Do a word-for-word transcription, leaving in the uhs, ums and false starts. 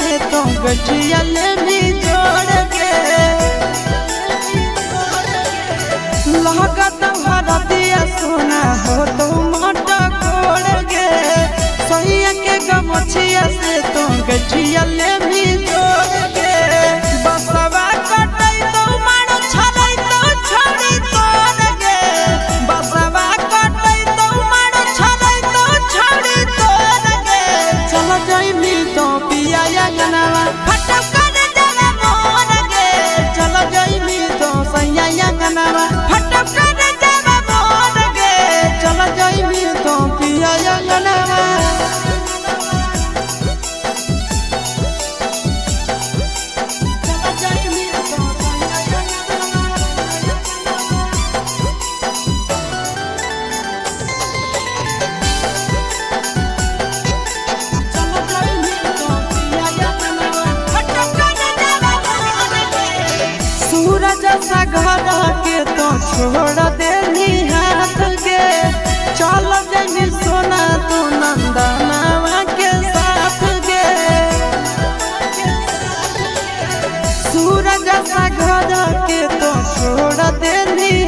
से तो गठिया ले भी जोड़ के लागत भरतिया सोना हो तो मोटा कोड़ के सैया के गमछिया से तो गठिया ले भी जोड़ के बसवा कटई तो मारो छलई तो छोड़ी तोड़ के बसवा कटई तो मारो छलई तो छोड़ी तोड़ के चल जाइमी तो पिया अंगनवा फटक कर जला मोर के चल जाइमी तो सैया अंगनवा फटक कर जला मोर के चल जाइमी तो पिया अंगनवा जैसा घर के तो छोड़ दे हाथ के चल जाइमी सोना तो नंदनवा के साथ के सूरज जैसा घर के तो छोड़ दे